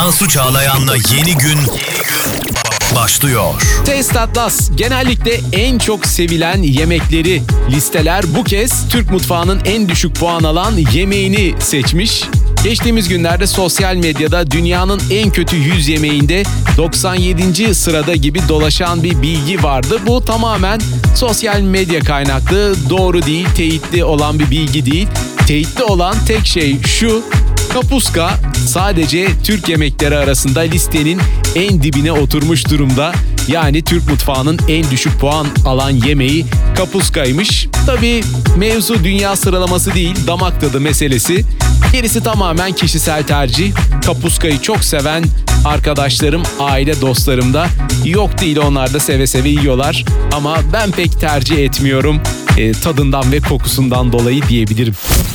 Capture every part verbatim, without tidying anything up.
Cansu Çağlayan'la Yeni Gün başlıyor. Taste Atlas genellikle en çok sevilen yemekleri listeler. Bu kez Türk mutfağının en düşük puan alan yemeğini seçmiş. Geçtiğimiz günlerde sosyal medyada dünyanın en kötü yüz yemeğinde doksan yedinci sırada gibi dolaşan bir bilgi vardı. Bu tamamen sosyal medya kaynaklı, doğru değil, teyitli olan bir bilgi değil. Teyitli olan tek şey şu: kapuska sadece Türk yemekleri arasında listenin en dibine oturmuş durumda. Yani Türk mutfağının en düşük puan alan yemeği kapuskaymış. Tabii mevzu dünya sıralaması değil, damak tadı meselesi. Gerisi tamamen kişisel tercih. Kapuskayı çok seven arkadaşlarım, aile dostlarım da yok değil, onlar da seve seve yiyorlar. Ama ben pek tercih etmiyorum. E, tadından ve kokusundan dolayı diyebilirim.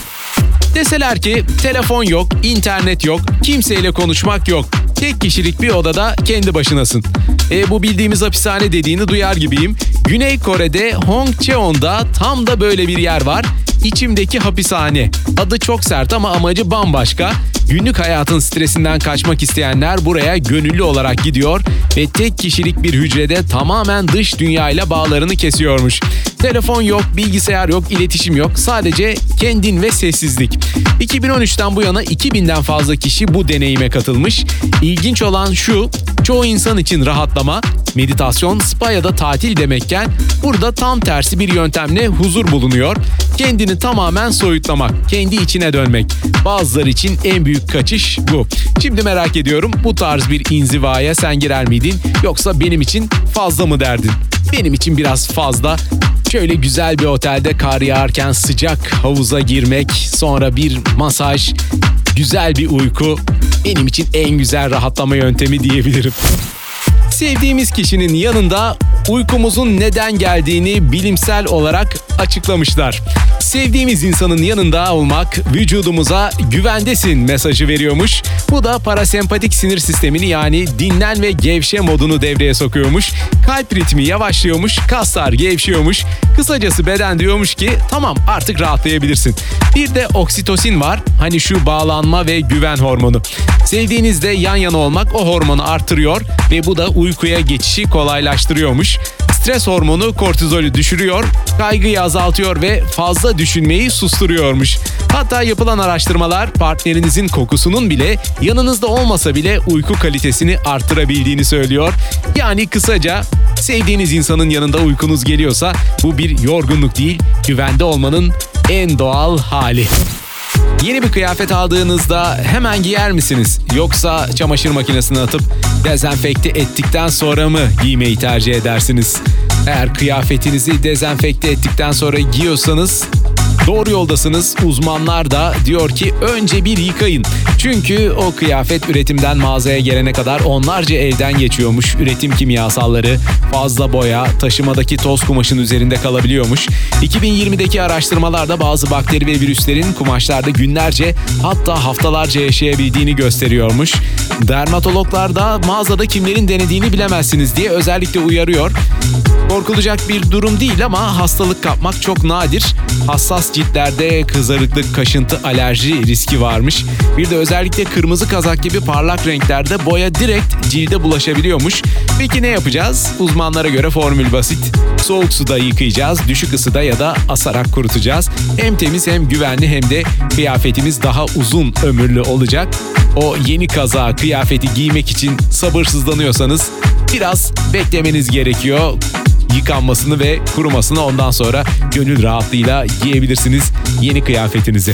Deseler ki telefon yok, internet yok, kimseyle konuşmak yok. Tek kişilik bir odada kendi başınasın. E, bu bildiğimiz hapishane dediğini duyar gibiyim. Güney Kore'de Hongcheon'da tam da böyle bir yer var. İçimdeki hapishane. Adı çok sert ama amacı bambaşka. Günlük hayatın stresinden kaçmak isteyenler buraya gönüllü olarak gidiyor ve tek kişilik bir hücrede tamamen dış dünyayla bağlarını kesiyormuş. Telefon yok, bilgisayar yok, iletişim yok. Sadece kendin ve sessizlik. iki bin on üçten bu yana iki binden fazla kişi bu deneyime katılmış. İlginç olan şu: çoğu insan için rahatlama, meditasyon, spa ya da tatil demekken burada tam tersi bir yöntemle huzur bulunuyor. Kendini tamamen soyutlamak, kendi içine dönmek. Bazıları için en büyük kaçış bu. Şimdi merak ediyorum, bu tarz bir inzivaya sen girer miydin? Yoksa benim için fazla mı derdin? Benim için biraz fazla. Şöyle güzel bir otelde kar yağarken sıcak havuza girmek, sonra bir masaj, güzel bir uyku benim için en güzel rahatlama yöntemi diyebilirim. Sevdiğimiz kişinin yanında uykumuzun neden geldiğini bilimsel olarak açıklamışlar. Sevdiğimiz insanın yanında olmak vücudumuza güvendesin mesajı veriyormuş. Bu da parasempatik sinir sistemini, yani dinlen ve gevşe modunu devreye sokuyormuş. Kalp ritmi yavaşlıyormuş, kaslar gevşiyormuş. Kısacası beden diyormuş ki tamam, artık rahatlayabilirsin. Bir de oksitosin var. Hani şu bağlanma ve güven hormonu. Sevdiğinizle yan yana olmak o hormonu artırıyor ve bu da uykuya geçişi kolaylaştırıyormuş. Stres hormonu kortizolü düşürüyor, kaygıyı azaltıyor ve fazla düşünmeyi susturuyormuş. Hatta yapılan araştırmalar partnerinizin kokusunun bile yanınızda olmasa bile uyku kalitesini arttırabildiğini söylüyor. Yani kısaca, sevdiğiniz insanın yanında uykunuz geliyorsa bu bir yorgunluk değil, güvende olmanın en doğal hali. Yeni bir kıyafet aldığınızda hemen giyer misiniz? Yoksa çamaşır makinesine atıp dezenfekte ettikten sonra mı giymeyi tercih edersiniz? Eğer kıyafetinizi dezenfekte ettikten sonra giyiyorsanız doğru yoldasınız. Uzmanlar da diyor ki önce bir yıkayın. Çünkü o kıyafet üretimden mağazaya gelene kadar onlarca elden geçiyormuş. Üretim kimyasalları, fazla boya, taşımadaki toz kumaşın üzerinde kalabiliyormuş. iki bin yirmideki araştırmalarda bazı bakteri ve virüslerin kumaşlarda günlerce, hatta haftalarca yaşayabildiğini gösteriyormuş. Dermatologlar da mağazada kimlerin denediğini bilemezsiniz diye özellikle uyarıyor. Korkulacak bir durum değil ama hastalık kapmak çok nadir. Hassas ciltlerde kızarıklık, kaşıntı, alerji riski varmış. Bir de özellikle kırmızı kazak gibi parlak renklerde boya direkt cilde bulaşabiliyormuş. Peki ne yapacağız? Uzmanlara göre formül basit. Soğuk suda yıkayacağız, düşük ısıda ya da asarak kurutacağız. Hem temiz hem güvenli hem de kıyafetimiz daha uzun ömürlü olacak. O yeni kazağı, kıyafeti giymek için sabırsızlanıyorsanız biraz beklemeniz gerekiyor. Yıkanmasını ve kurumasını, ondan sonra gönül rahatlığıyla giyebilirsiniz yeni kıyafetinizi.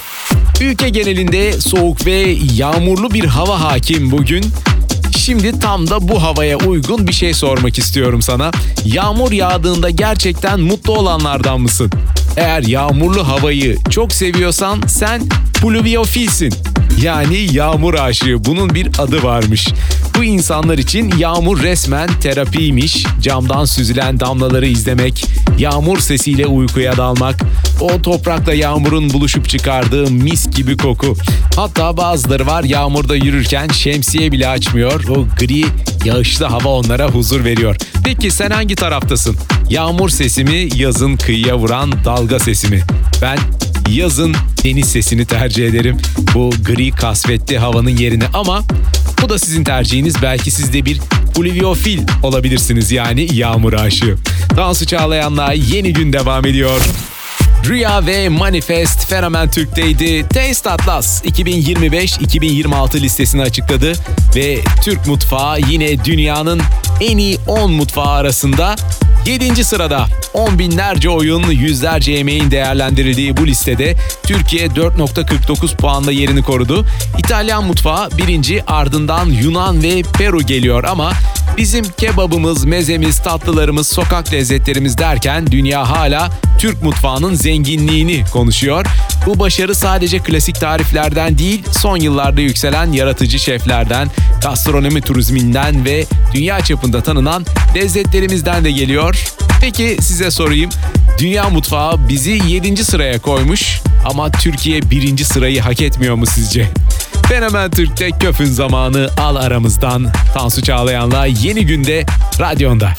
Ülke genelinde soğuk ve yağmurlu bir hava hakim bugün. Şimdi tam da bu havaya uygun bir şey sormak istiyorum sana. Yağmur yağdığında gerçekten mutlu olanlardan mısın? Eğer yağmurlu havayı çok seviyorsan sen pluviofilsin. Yani yağmur aşığı. Bunun bir adı varmış. Bu insanlar için yağmur resmen terapiymiş. Camdan süzülen damlaları izlemek, yağmur sesiyle uykuya dalmak, o toprakla yağmurun buluşup çıkardığı mis gibi koku. Hatta bazıları var, yağmurda yürürken şemsiye bile açmıyor. O gri, yağışlı hava onlara huzur veriyor. Peki sen hangi taraftasın? Yağmur sesi mi, yazın kıyıya vuran dalga sesi mi? Ben yazın deniz sesini tercih ederim. Bu gri kasvetli havanın yerine, ama Bu da sizin tercihiniz. Belki siz de bir fluviofil olabilirsiniz, yani yağmur aşığı. Tansu Çağlayan'la Yeni Gün devam ediyor. Rüya ve Manifest Fenomen Türk'teydi. Taste Atlas iki bin yirmi beş iki bin yirmi altı listesini açıkladı ve Türk mutfağı yine dünyanın en iyi on mutfağı arasında yedinci sırada. On binlerce oyun, yüzlerce yemeğin değerlendirildiği bu listede Türkiye dört nokta kırk dokuz puanla yerini korudu. İtalyan mutfağı birinci, ardından Yunan ve Peru geliyor ama bizim kebabımız, mezemiz, tatlılarımız, sokak lezzetlerimiz derken dünya hala Türk mutfağının zenginliğini konuşuyor. Bu başarı sadece klasik tariflerden değil, son yıllarda yükselen yaratıcı şeflerden, gastronomi turizminden ve dünya çapında tanınan lezzetlerimizden de geliyor. Peki size sorayım, dünya mutfağı bizi yedinci sıraya koymuş ama Türkiye birinci sırayı hak etmiyor mu sizce? Fenomen Türk'te köfün zamanı, al aramızdan. Tansu Çağlayan'la Yeni Gün'de radyonda.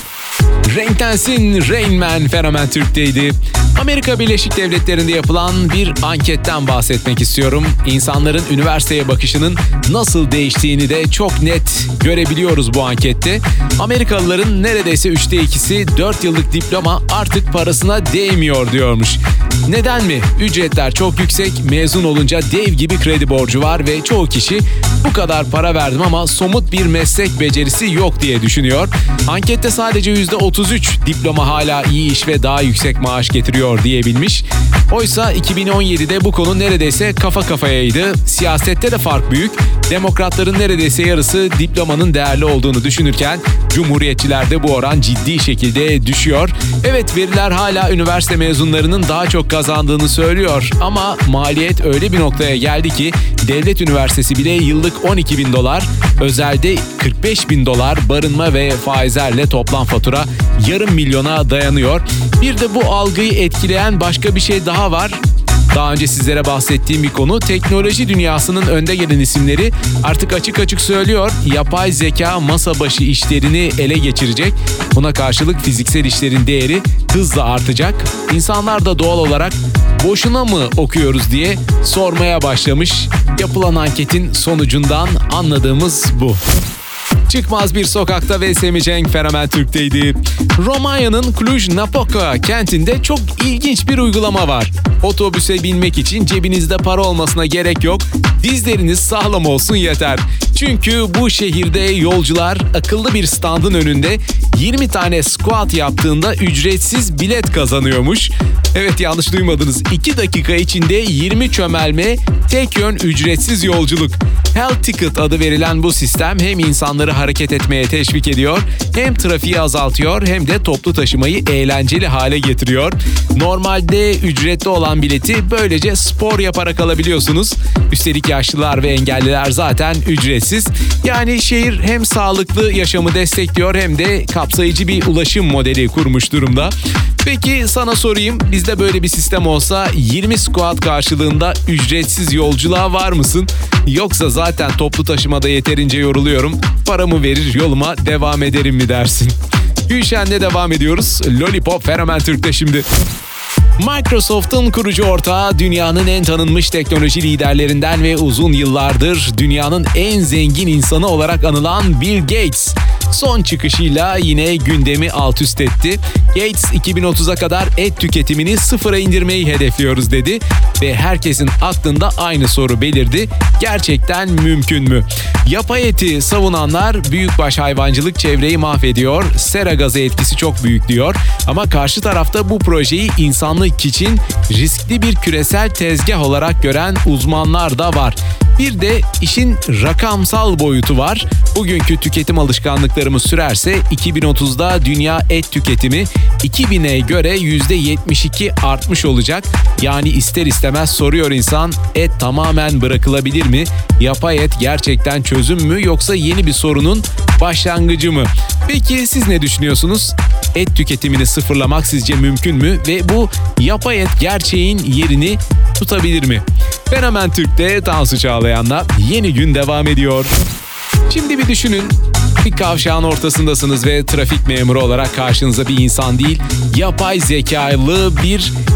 Renklensin Rain Man Fenomen Türk'teydi. Amerika Birleşik Devletleri'nde yapılan bir anketten bahsetmek istiyorum. İnsanların üniversiteye bakışının nasıl değiştiğini de çok net görebiliyoruz bu ankette. Amerikalıların neredeyse üçte ikisi dört yıllık diploma artık parasına değmiyor diyormuş. Neden mi? Ücretler çok yüksek, mezun olunca dev gibi kredi borcu var ve çoğu kişi bu kadar para verdim ama somut bir meslek becerisi yok diye düşünüyor. Ankette sadece yüzde otuz üç diploma hala iyi iş ve daha yüksek maaş getiriyor diyebilmiş. Oysa iki bin on yedide bu konu neredeyse kafa kafayaydı. Siyasette de fark büyük. Demokratların neredeyse yarısı diplomanın değerli olduğunu düşünürken Cumhuriyetçilerde bu oran ciddi şekilde düşüyor. Evet, veriler hala üniversite mezunlarının daha çok kazandığını söylüyor ama maliyet öyle bir noktaya geldi ki devlet üniversitesi bile yıllık on iki bin dolar, özelde kırk beş bin dolar, barınma ve faizlerle toplam fatura yarım milyona dayanıyor. Bir de bu algıyı etkileyen başka bir şey daha var. Daha önce sizlere bahsettiğim bir konu, teknoloji dünyasının önde gelen isimleri artık açık açık söylüyor. Yapay zeka masa başı işlerini ele geçirecek. Buna karşılık fiziksel işlerin değeri hızla artacak. İnsanlar da doğal olarak boşuna mı okuyoruz diye sormaya başlamış. Yapılan anketin sonucundan anladığımız bu. Çıkmaz bir sokakta ve Semicenk Fenomen Türk'teydi. Romanya'nın Cluj-Napoca kentinde çok ilginç bir uygulama var. Otobüse binmek için cebinizde para olmasına gerek yok. Dizleriniz sağlam olsun yeter. Çünkü bu şehirde yolcular akıllı bir standın önünde yirmi tane squat yaptığında ücretsiz bilet kazanıyormuş. Evet, yanlış duymadınız. iki dakika içinde yirmi çömelme, tek yön ücretsiz yolculuk. Health Ticket adı verilen bu sistem hem insanları hareket etmeye teşvik ediyor, hem trafiği azaltıyor, hem de toplu taşımayı eğlenceli hale getiriyor. Normalde ücretli olan bileti böylece spor yaparak alabiliyorsunuz. Üstelik yaşlılar ve engelliler zaten ücretsiz. Yani şehir hem sağlıklı yaşamı destekliyor hem de kapsayıcı bir ulaşım modeli kurmuş durumda. Peki sana sorayım, bizde böyle bir sistem olsa yirmi squat karşılığında ücretsiz yolculuğa var mısın? Yoksa zaten toplu taşımada yeterince yoruluyorum, paramı verir yoluma devam ederim mi dersin? Gülşen'le devam ediyoruz. Lollipop Fenomen Türk'te şimdi. Microsoft'un kurucu ortağı, dünyanın en tanınmış teknoloji liderlerinden ve uzun yıllardır dünyanın en zengin insanı olarak anılan Bill Gates son çıkışıyla yine gündemi alt üst etti. Gates iki bin otuza kadar et tüketimini sıfıra indirmeyi hedefliyoruz dedi ve herkesin aklında aynı soru belirdi. Gerçekten mümkün mü? Yapay eti savunanlar büyükbaş hayvancılık çevreyi mahvediyor, sera gazı etkisi çok büyük diyor ama karşı tarafta bu projeyi insanlık için riskli bir küresel tezgah olarak gören uzmanlar da var. Bir de işin rakamsal boyutu var. Bugünkü tüketim alışkanlıklarımız sürerse iki bin otuzda dünya et tüketimi iki bine göre yüzde yetmiş iki artmış olacak. Yani ister istemez soruyor insan, et tamamen bırakılabilir mi? Yapay et gerçekten çözüm mü yoksa yeni bir sorunun başlangıcı mı? Peki siz ne düşünüyorsunuz? Et tüketimini sıfırlamak sizce mümkün mü? Ve bu yapay et gerçeğin yerini tutabilir mi? Fenomen Türk'te Tansu Çağlayan'la Yeni Gün devam ediyor. Şimdi bir düşünün. Bir kavşağın ortasındasınız ve trafik memuru olarak karşınıza bir insan değil, yapay zekalı bir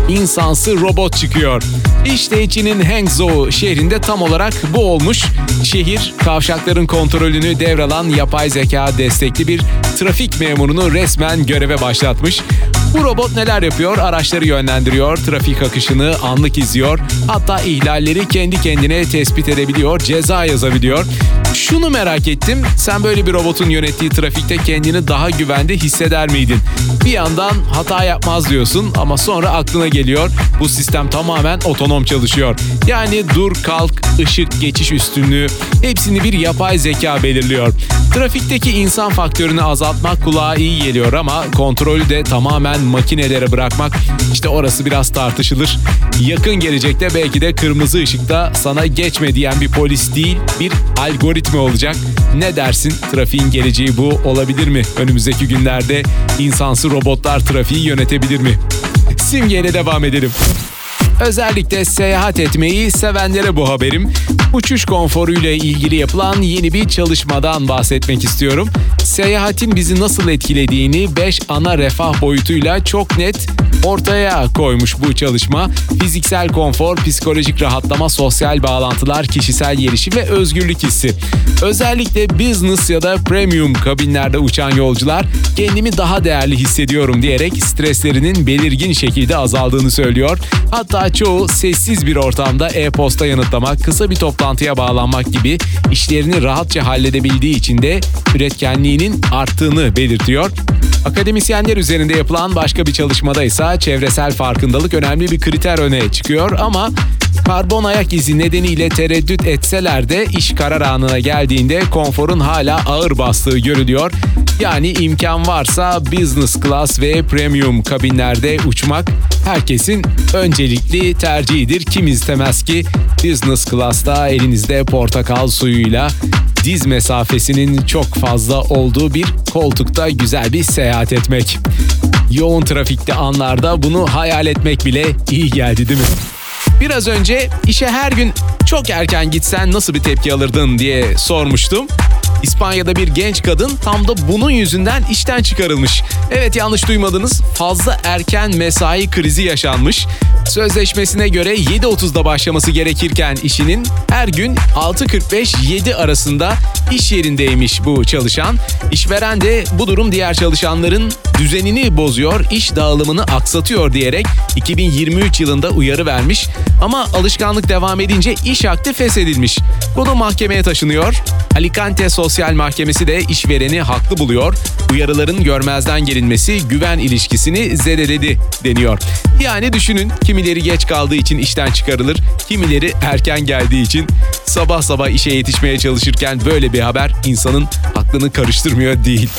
insansı robot çıkıyor. İşte Çin'in Hangzhou şehrinde tam olarak bu olmuş. Şehir, kavşakların kontrolünü devralan yapay zeka destekli bir trafik memurunu resmen göreve başlatmış. Bu robot neler yapıyor? Araçları yönlendiriyor, trafik akışını anlık izliyor. Hatta ihlalleri kendi kendine tespit edebiliyor, ceza yazabiliyor. Şunu merak ettim, sen böyle bir robotun yönettiği trafikte kendini daha güvende hisseder miydin? Bir yandan hata yapmaz diyorsun ama sonra aklına geliyor, bu sistem tamamen otonom çalışıyor. Yani dur kalk, ışık, geçiş üstünlüğü hepsini bir yapay zeka belirliyor. Trafikteki insan faktörünü azaltmak kulağa iyi geliyor ama kontrolü de tamamen makinelere bırakmak, işte orası biraz tartışılır. Yakın gelecekte belki de kırmızı ışıkta sana geçme diyen bir polis değil, bir algoritma olacak. Ne dersin? Trafiğin geleceği bu olabilir mi? Önümüzdeki günlerde insansı robotlar trafiği yönetebilir mi? Simgeyle devam edelim. Özellikle seyahat etmeyi sevenlere bu haberim. Uçuş konforuyla ilgili yapılan yeni bir çalışmadan bahsetmek istiyorum. Seyahatin bizi nasıl etkilediğini beş ana refah boyutuyla çok net ortaya koymuş bu çalışma. Fiziksel konfor, psikolojik rahatlama, sosyal bağlantılar, kişisel gelişim ve özgürlük hissi. Özellikle business ya da premium kabinlerde uçan yolcular kendimi daha değerli hissediyorum diyerek streslerinin belirgin şekilde azaldığını söylüyor. Hatta çoğu sessiz bir ortamda e-posta yanıtlamak, kısa bir toplantıya bağlanmak gibi işlerini rahatça halledebildiği için de üretkenliğinin arttığını belirtiyor. Akademisyenler üzerinde yapılan başka bir çalışmada ise çevresel farkındalık önemli bir kriter öne çıkıyor ama karbon ayak izi nedeniyle tereddüt etseler de iş karar anına geldiğinde konforun hala ağır bastığı görülüyor. Yani imkan varsa business class ve premium kabinlerde uçmak herkesin öncelikli tercihidir. Kim istemez ki business class'ta elinizde portakal suyuyla diz mesafesinin çok fazla olduğu bir koltukta güzel bir seyahat etmek. Yoğun trafikte anlarda bunu hayal etmek bile iyi geldi değil mi? Biraz önce işe her gün çok erken gitsen nasıl bir tepki alırdın diye sormuştum. İspanya'da bir genç kadın tam da bunun yüzünden işten çıkarılmış. Evet, yanlış duymadınız. Fazla erken mesai krizi yaşanmış. Sözleşmesine göre yedi otuzda başlaması gerekirken işinin her gün altı kırk beş yedi arasında iş yerindeymiş bu çalışan. İşveren de bu durum diğer çalışanların düzenini bozuyor, iş dağılımını aksatıyor diyerek iki bin yirmi üç yılında uyarı vermiş. Ama alışkanlık devam edince iş akdi feshedilmiş. Konu mahkemeye taşınıyor. Alicante Sosyal Mahkemesi de işvereni haklı buluyor. Uyarıların görmezden gelinmesi güven ilişkisini zedeledi deniyor. Yani düşünün, kimileri geç kaldığı için işten çıkarılır, kimileri erken geldiği için. Sabah sabah işe yetişmeye çalışırken böyle bir haber insanın aklını karıştırmıyor değil.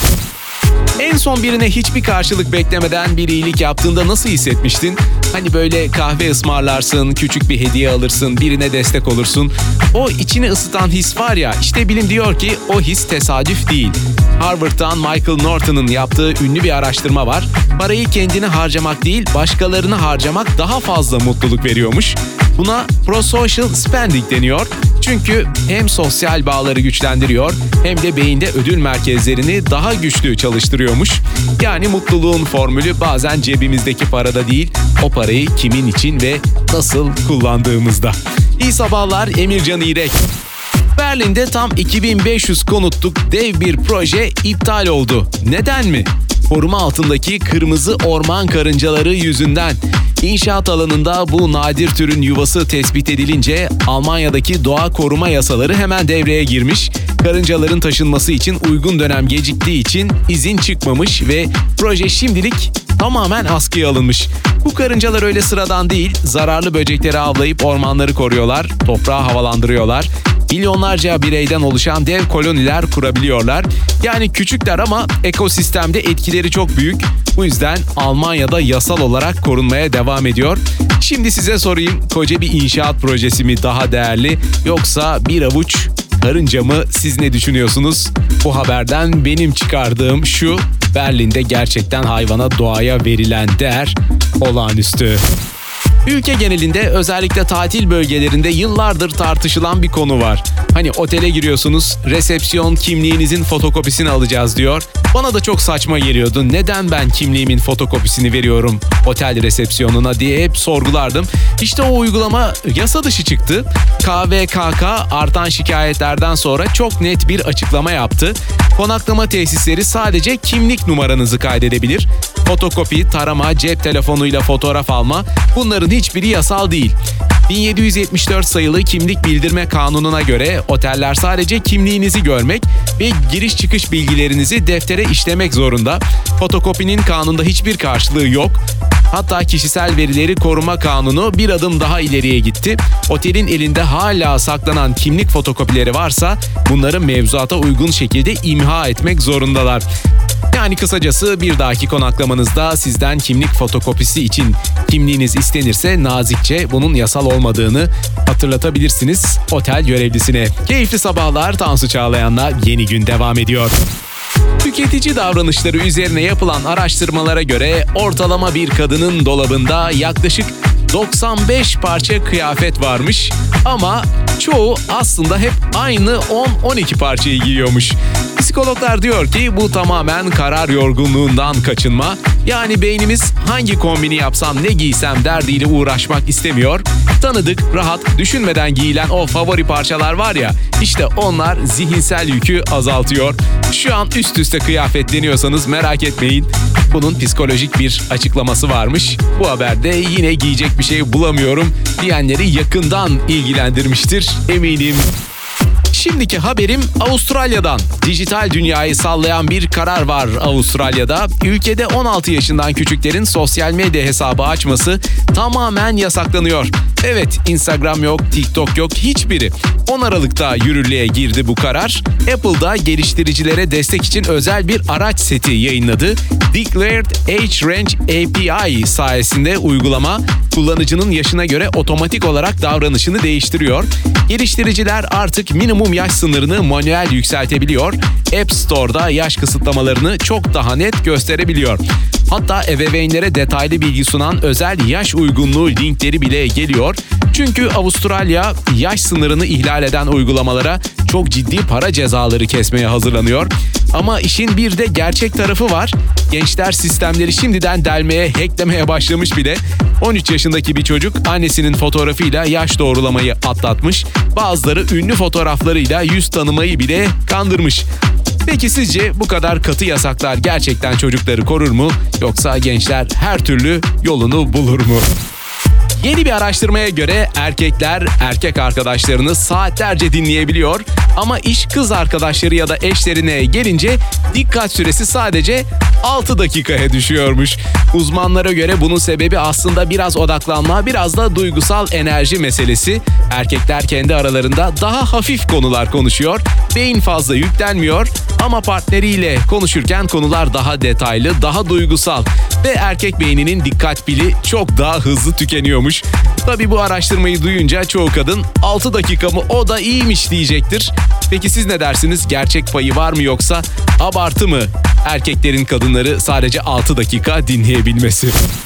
En son birine hiçbir karşılık beklemeden bir iyilik yaptığında nasıl hissetmiştin? Hani böyle kahve ısmarlarsın, küçük bir hediye alırsın, birine destek olursun. O içini ısıtan his var ya, işte bilim diyor ki o his tesadüf değil. Harvard'dan Michael Norton'un yaptığı ünlü bir araştırma var. Parayı kendine harcamak değil, başkalarına harcamak daha fazla mutluluk veriyormuş. Buna pro-social spending deniyor. Çünkü hem sosyal bağları güçlendiriyor hem de beyinde ödül merkezlerini daha güçlü çalıştırıyormuş. Yani mutluluğun formülü bazen cebimizdeki parada değil, o parayı kimin için ve nasıl kullandığımızda. İyi sabahlar, Emircan İrek. Berlin'de tam iki bin beş yüz konutluk dev bir proje iptal oldu. Neden mi? Koruma altındaki kırmızı orman karıncaları yüzünden. İnşaat alanında bu nadir türün yuvası tespit edilince Almanya'daki doğa koruma yasaları hemen devreye girmiş. Karıncaların taşınması için uygun dönem geciktiği için izin çıkmamış ve proje şimdilik tamamen askıya alınmış. Bu karıncalar öyle sıradan değil, zararlı böcekleri avlayıp ormanları koruyorlar, toprağı havalandırıyorlar. Milyonlarca bireyden oluşan dev koloniler kurabiliyorlar. Yani küçükler ama ekosistemde etkileri çok büyük. Bu yüzden Almanya'da yasal olarak korunmaya devam ediyor. Şimdi size sorayım, koca bir inşaat projesi mi daha değerli yoksa bir avuç karınca mı? Siz ne düşünüyorsunuz? Bu haberden benim çıkardığım şu: Berlin'de gerçekten hayvana, doğaya verilen değer olağanüstü. Ülke genelinde özellikle tatil bölgelerinde yıllardır tartışılan bir konu var. Hani otele giriyorsunuz, resepsiyon kimliğinizin fotokopisini alacağız diyor. Bana da çok saçma geliyordu. Neden ben kimliğimin fotokopisini veriyorum otel resepsiyonuna diye hep sorgulardım. İşte o uygulama yasa dışı çıktı. K V K K artan şikayetlerden sonra çok net bir açıklama yaptı. Konaklama tesisleri sadece kimlik numaranızı kaydedebilir. Fotokopi, tarama, cep telefonuyla fotoğraf alma, bunların hiçbiri yasal değil. bin yedi yüz yetmiş dört sayılı Kimlik Bildirme Kanunu'na göre oteller sadece kimliğinizi görmek ve giriş çıkış bilgilerinizi deftere işlemek zorunda. Fotokopinin kanunda hiçbir karşılığı yok. Hatta Kişisel Verileri Koruma Kanunu bir adım daha ileriye gitti. Otelin elinde hala saklanan kimlik fotokopileri varsa bunları mevzuata uygun şekilde imha etmek zorundalar. Yani kısacası bir dahaki konaklamanızda sizden kimlik fotokopisi için kimliğiniz istenirse nazikçe bunun yasal olmadığını hatırlatabilirsiniz otel görevlisine. Keyifli sabahlar, Tansu Çağlayan'la Yeni Gün devam ediyor. Tüketici davranışları üzerine yapılan araştırmalara göre ortalama bir kadının dolabında yaklaşık doksan beş parça kıyafet varmış ama çoğu aslında hep aynı on on iki parçayı giyiyormuş. Psikologlar diyor ki bu tamamen karar yorgunluğundan kaçınma. Yani beynimiz hangi kombini yapsam ne giysem derdiyle uğraşmak istemiyor. Tanıdık, rahat, düşünmeden giyilen o favori parçalar var ya, işte onlar zihinsel yükü azaltıyor. Şu an üst üste kıyafetleniyorsanız merak etmeyin. Bunun psikolojik bir açıklaması varmış. Bu haberde yine giyecek bir şey bulamıyorum diyenleri yakından ilgilendirmiştir eminim. Şimdiki haberim Avustralya'dan. Dijital dünyayı sallayan bir karar var Avustralya'da. Ülkede on altı yaşından küçüklerin sosyal medya hesabı açması tamamen yasaklanıyor. Evet, Instagram yok, TikTok yok, hiçbiri. on Aralık'ta yürürlüğe girdi bu karar. Apple'da geliştiricilere destek için özel bir araç seti yayınladı. Declared Age Range A P I sayesinde uygulama kullanıcının yaşına göre otomatik olarak davranışını değiştiriyor. Geliştiriciler artık minimum yaş sınırını manuel yükseltebiliyor. App Store'da yaş kısıtlamalarını çok daha net gösterebiliyor. Hatta ebeveynlere detaylı bilgi sunan özel yaş uygunluğu linkleri bile geliyor. Çünkü Avustralya yaş sınırını ihlal eden uygulamalara çok ciddi para cezaları kesmeye hazırlanıyor. Ama işin bir de gerçek tarafı var. Gençler sistemleri şimdiden delmeye, hacklemeye başlamış bile. on üç yaşındaki bir çocuk annesinin fotoğrafıyla yaş doğrulamayı atlatmış. Bazıları ünlü fotoğraflarıyla yüz tanımayı bile kandırmış. Peki sizce bu kadar katı yasaklar gerçekten çocukları korur mu? Yoksa gençler her türlü yolunu bulur mu? Yeni bir araştırmaya göre erkekler erkek arkadaşlarını saatlerce dinleyebiliyor ama iş kız arkadaşları ya da eşlerine gelince dikkat süresi sadece altı dakikaya düşüyormuş. Uzmanlara göre bunun sebebi aslında biraz odaklanma, biraz da duygusal enerji meselesi. Erkekler kendi aralarında daha hafif konular konuşuyor, beyin fazla yüklenmiyor ama partneriyle konuşurken konular daha detaylı, daha duygusal ve erkek beyninin dikkat pili çok daha hızlı tükeniyormuş. Tabii bu araştırmayı duyunca çoğu kadın altı dakika mı o da iyiymiş diyecektir. Peki siz ne dersiniz? Gerçek payı var mı yoksa abartı mı erkeklerin kadınları sadece altı dakika dinleyebilmesi?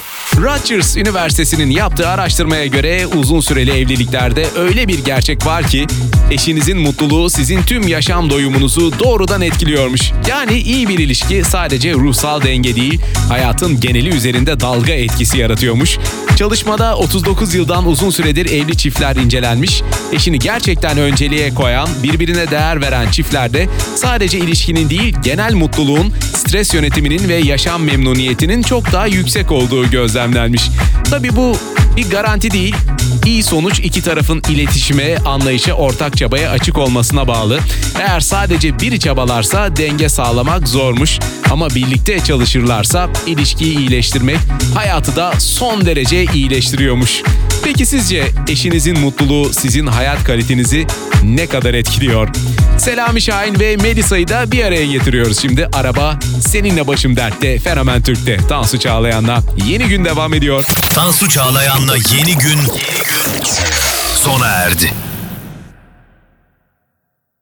Rutgers Üniversitesi'nin yaptığı araştırmaya göre uzun süreli evliliklerde öyle bir gerçek var ki eşinizin mutluluğu sizin tüm yaşam doyumunuzu doğrudan etkiliyormuş. Yani iyi bir ilişki sadece ruhsal denge değil, hayatın geneli üzerinde dalga etkisi yaratıyormuş. Çalışmada otuz dokuz yıldan uzun süredir evli çiftler incelenmiş. Eşini gerçekten önceliğe koyan, birbirine değer veren çiftlerde sadece ilişkinin değil, genel mutluluğun, stres yönetiminin ve yaşam memnuniyetinin çok daha yüksek olduğu gözlemlenmiş. Tabii bu bir garanti değil. İyi sonuç iki tarafın iletişime, anlayışa, ortak çabaya açık olmasına bağlı. Eğer sadece biri çabalarsa denge sağlamak zormuş. Ama birlikte çalışırlarsa ilişkiyi iyileştirmek hayatı da son derece iyileştiriyormuş. Peki sizce eşinizin mutluluğu sizin hayat kalitenizi ne kadar etkiliyor? Selami Şahin ve Melisa'yı da bir araya getiriyoruz şimdi. Araba seninle başım dertte, Fenomen Türk'te. Tansu Çağlayan'la Yeni Gün devam ediyor. Tansu Çağlayan'la Yeni Gün sona erdi.